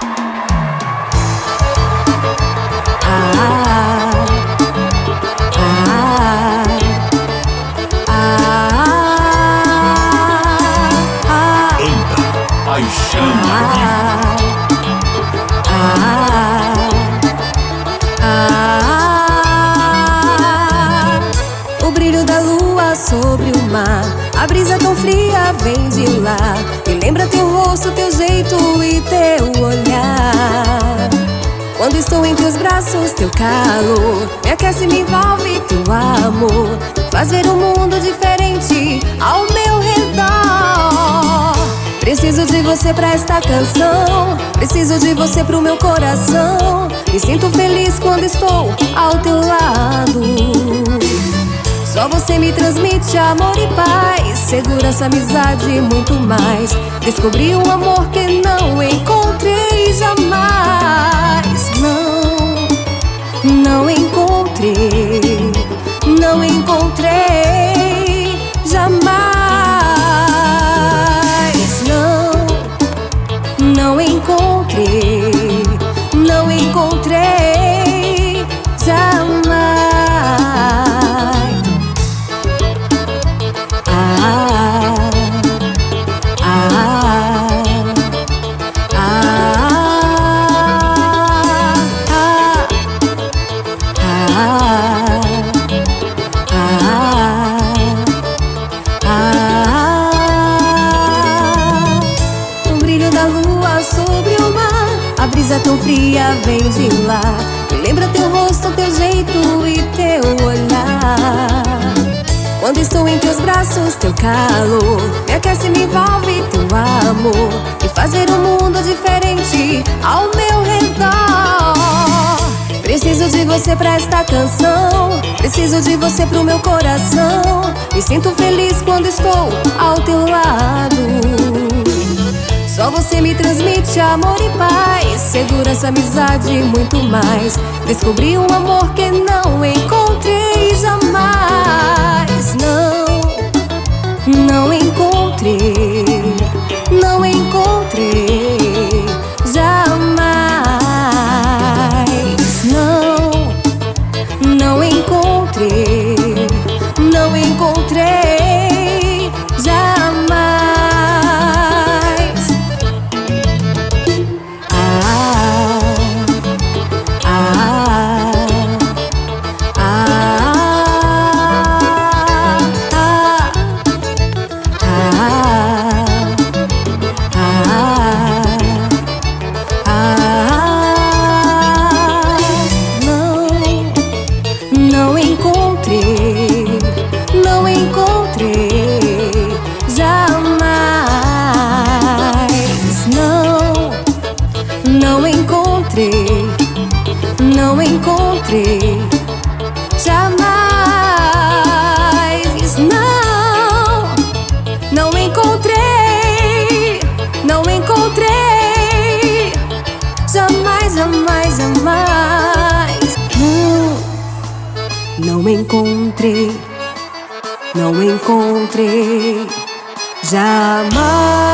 O brilho da lua sobre o mar, a brisa tão fria vem de lá. Me lembra teu rosto, teu jeito e teu olhar. Quando estou em teus braços, teu calor me aquece, me envolve, teu amor faz ver um mundo diferente ao meu redor. Preciso de você pra esta canção, preciso de você pro meu coração. Me sinto feliz quando estou ao teu lado. Só você me transmite amor e paz, segurança, amizade e muito mais. Descobri um amor que não encontrei jamais. Não encontrei, não encontrei jamais. Não encontrei, não encontrei jamais. O brilho da lua sobre o mar, a brisa tão fria vem de lá. Me lembra teu rosto, teu jeito e teu olhar. Quando estou em teus braços, teu calor me aquece, me envolve, teu amor e faz ver um mundo diferente ao meu redor. Preciso de você pra esta canção, preciso de você pro meu coração. Me sinto feliz quando estou ao teu lado. Só você me transmite amor e paz, segurança, amizade e muito mais. Descobri um amor que não encontrei jamais. Não encontrei, não encontrei jamais. Não encontrei, não encontrei jamais. Não encontrei, não encontrei jamais. Não encontrei, não encontrei jamais. Não encontrei, não encontrei jamais, jamais, jamais. Não encontrei, não encontrei jamais.